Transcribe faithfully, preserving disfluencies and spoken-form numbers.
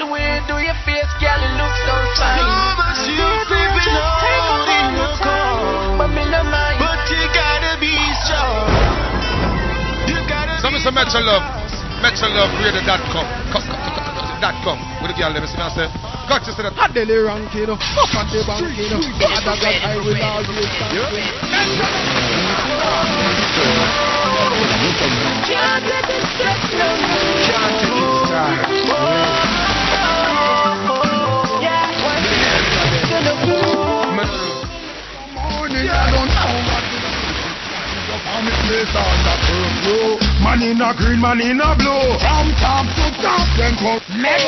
the way you do your face, girl, you look so fine. No, but you creeping out in the car. But me no mind. But you gotta be strong. You gotta Some be some Metro Love. Metro Love Radio dot com. Dot com. With the girl, let me see now say. Got to say that. A daily ranking, up on the banking, Father God, I will always thank you. Can't let this stress no more. Can't take it strong. Yeah, Morning, I don't know what to do. I'm in place on that road. Man in a green, man in a blue. From top to top, then go. Make